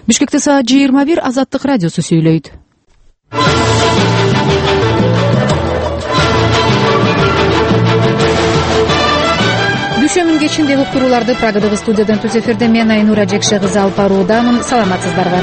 Бишкекте саат 21 Азаттык радиосу сүйлөйт. Дүйшөмүн кечинде уктурууларды Прагадагы студиядан түз эфирде мен Айнура Жекше кызы алып баруудамын. Саламатсыздарбы?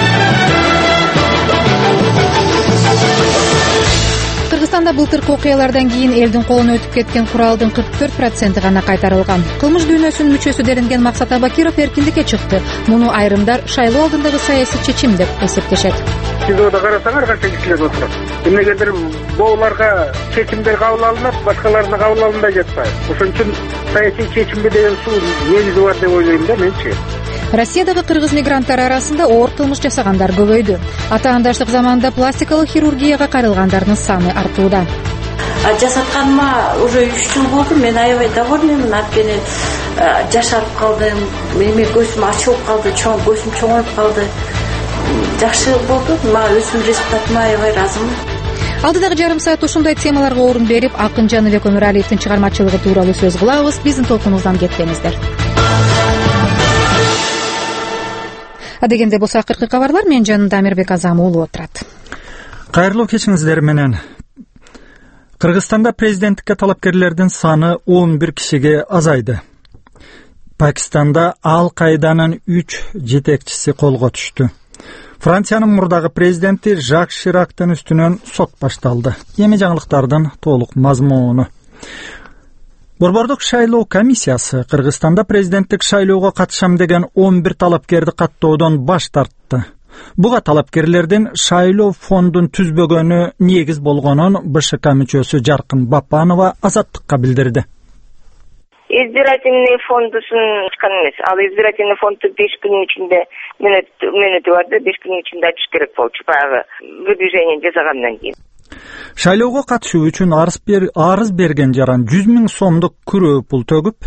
Кыргызстанда былтыркы окуялардан кийин элдин колуна өтүп кеткен куралдын 44% гана кайтарылган. Кылмыш дүйнөсүнүн мүчөсү делинген Максат Абакиров эркиндикке чыкты. Муну айрымдар шайлоо алдындагы саясий чечим деп эсептешет. ТИЗОдо карасаңар канча кишилер отурат. Эмнегедир бооларга чечимдер кабыл алынат, башкаларына кабыл алынбай жатпайбы. Ошон үчүн саясий чечимге деген негизи бар деп ойлойм да менчи. Россиядагы кыргыз мигранттар арасында оор кылмыш жасагандар көбөйдү. Атаандаштык заманында пластикалык хирургияга кайрылгандардын саны артууда. Жасатканыма уже 3 жыл болду. Мен аябай довольныймын. Анткени жашарып калдым. Эми көзүм ачылып калды, көзүм чоңоюп калды. Жакшы болду. Мага өзүм результатыма аябай ыраазымын. Алдыдагы жарым саат ушундай темаларга орун берип, Акын Жаныбек Өмүралиевдин чыгармачылыгы тууралуу сөз кылабыз. Биздин толкунубуздан кетпеңиздер. Адегенде болсо акыркы кабарлар менин жанымда Амирбек Азам уулу отурат. Кайрылуу кечиңиздер менен. Кыргызстанда президенттикке талапкерлердин саны 11 кишиге азайды. Пакистанда Ал-Кайданын 3 жетекчиси колго түштү. Франциянын мурдагы президенти Жак Ширактын үстүнөн сот башталды. Эми жаңылыктардын толук мазмуну. Борбордук шайлоо комиссиясы Кыргызстанда президенттик шайлоого катышам деген 11 талапкерди каттоодон баш тартты. Буга талапкерлердин шайлоо фондун түзбөгөнү негиз болгонун БШК мүчөсү Жаркын Бапанова Азаттыкка билдирди. Избирательный фондусын ачкан эмес. Ал избирательный фонду 5 күнүн ичинде мөөнөтү бар да, 5 күнүн ичинде ачыш керек болчу. Баягы выдвижение жасагандан кийин. Шайлоого катышуу үчүн арыз берген жаран 100 000 сомдук күрөө пул төгүп,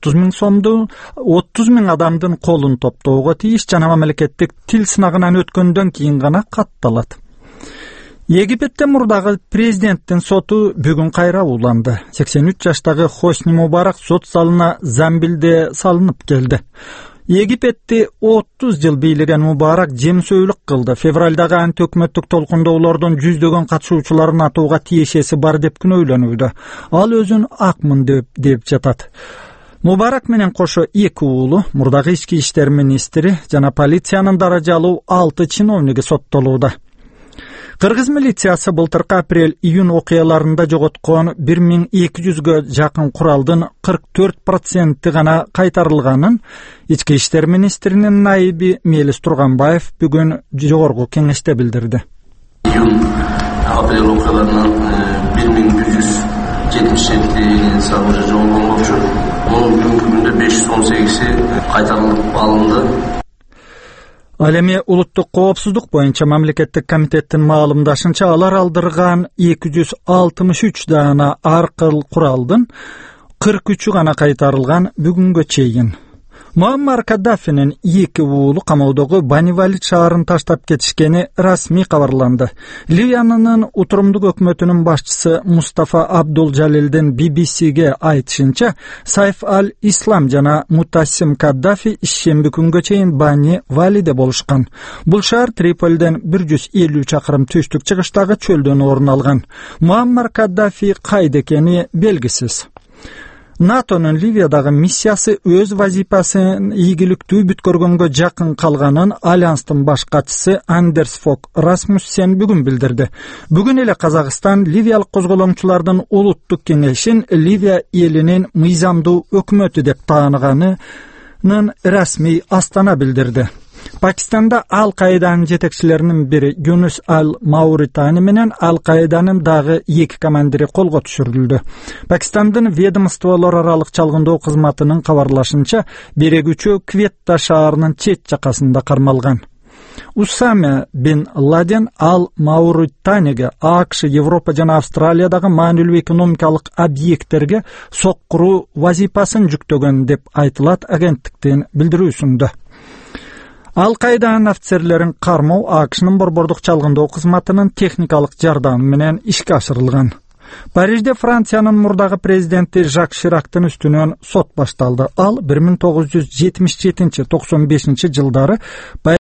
30 000 адамдын колун топтоого тийиш жана мамлекеттик тил сынагынан өткөндөн кийин гана катталат. Египетте мурдагы президенттин соту бүгүн кайра уланды. 83 жаштагы Хосни Мубарак сот залына замбилде салынып келди. Египетти 30 жыл бийлеген Мубарак жемсөөлүк кылды. Февралдагы анти-өкмөттүк толкундоолордун жүздөгөн катышуучуларын атууга тиешеси бар деп күнөөлөнүүдө. Ал өзүн акмын деп жатат. Мубарак менен кошо 2 уулу, мурдагы ички иштер министри жана полициянын даражалуу 6 чиновниги соттолууда. Кыргыз милициясы былтыркы апрель-июнь окуяларында жоготкон 1200гө жакын куралдын 44% гана кайтарылганын ички иштер министринин найыби Мелис Турганбаев бүгүн жогорку кеңеште билдирди. Июнь-апрель окуяларынан 1177 сабыры жогонгон болчу. Мунун бүгүнкү күндө 518 кайтарылып алынды. Ал эми улуттук коопсуздук боюнча мамлекеттик комитеттин маалымдашынча алар алдырган 263 дана аркыл куралдын 43 гана кайтарылган бүгүнгө чейин. Муаммар Каддафинин 2 уулу камоодогу Банивалид шаарын таштап кетишкени расмий кабарланды. Ливиянын утурумдук өкмөтүнүн башчысы Мустафа Абдул Жалилдин BBC'ге айтышынча, Сайф аль-Ислам жана Мутассим Каддафи ишемби күнгө чейин Бани-Валиде болушкан. Бул шаар Триполиден 150 чакырым түштүк чыгыштагы чөлдөн орун алган. Муаммар Каддафи кайда экени белгисиз. НАТОнун Ливиядагы миссиясы өз вазипасын ийгиликтүү бүткөргөнгө жакын калганын Альянстын баш катчысы Андерс Фок Расмуссен бүгүн билдирди. Бүгүн эле Казакстан ливиялык козголомчулардын улуттук кеңешин Ливия элинин мыйзамдуу өкмөтү деп тааныганын расмий Астана билдирди. Пакистанда Ал-Кайданын жетекчилеринин бири Юнус Ал-Мауритани менен Ал-Кайданын дагы 2 командири колго түшүрүлдү. Пакистандын ведомстволор аралык чалгындоо кызматынын кабарлашынча, бирегүүчү Кветта шаарынын чет жакасында кармалган. Усаме бин Ладен Ал-Мауританиге АКШ, Европа жана Австралиядагы маанилүү экономикалык объекттерге соккуруу вазипасын жүктөгөн деп айтылат агенттиктин билдирүүсүндө. Ал-Кайданын офицерлерин кармоо АКШнын борбордук чалгындоо кызматынын техникалык жардамы менен ишке ашырылган. Парижде Франциянын мурдагы президенти Жак Ширактын үстүнөн сот башталды. Ал 1977-95 жылдары